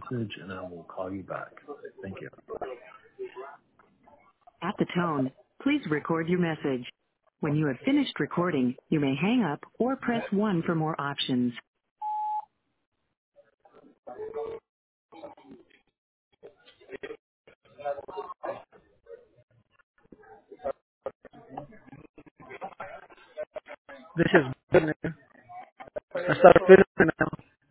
message and I will call you back. Thank you. At the tone, please record your message. When you have finished recording, you may hang up or press 1 for more options. This is good, man. I start feeling now.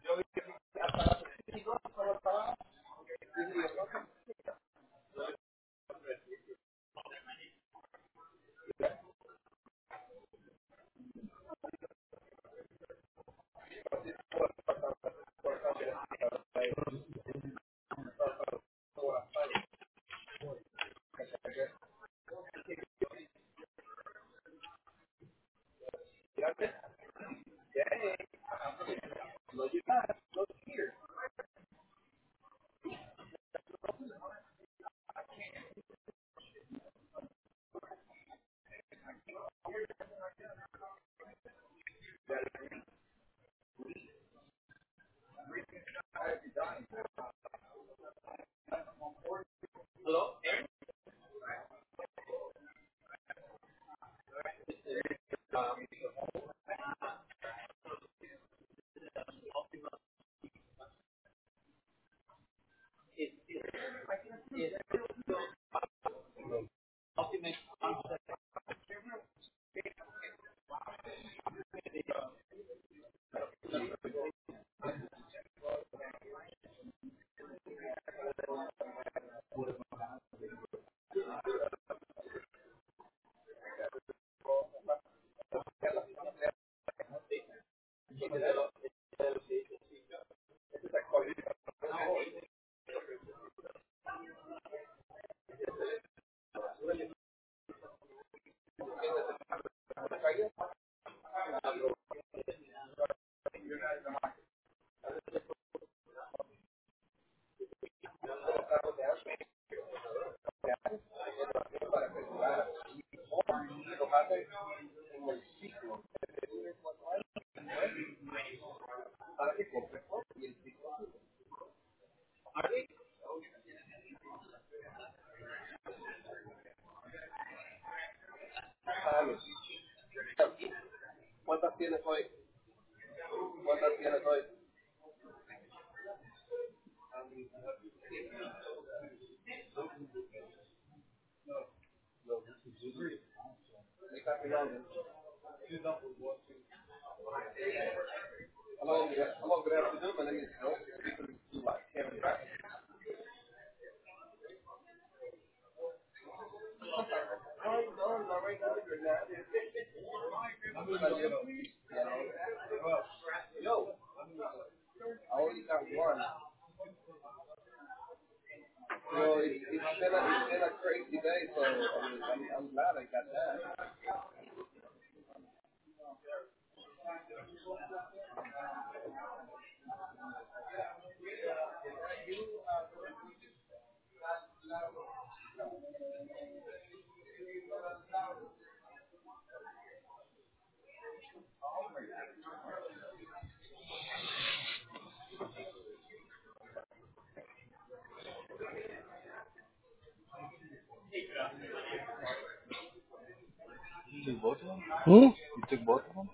You took both of them? Hmm? You took both of them?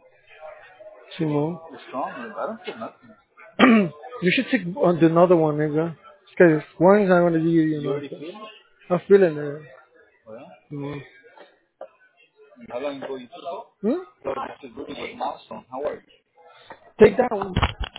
Simone. You're strong. I don't feel nothing. You should take on the another one, nigga. Because one's not going to be, you You know. already feel it? I'm feeling it. Oh, yeah? Mm. How long ago you took it? Hmm? So this is really a milestone. How are you? Take that one.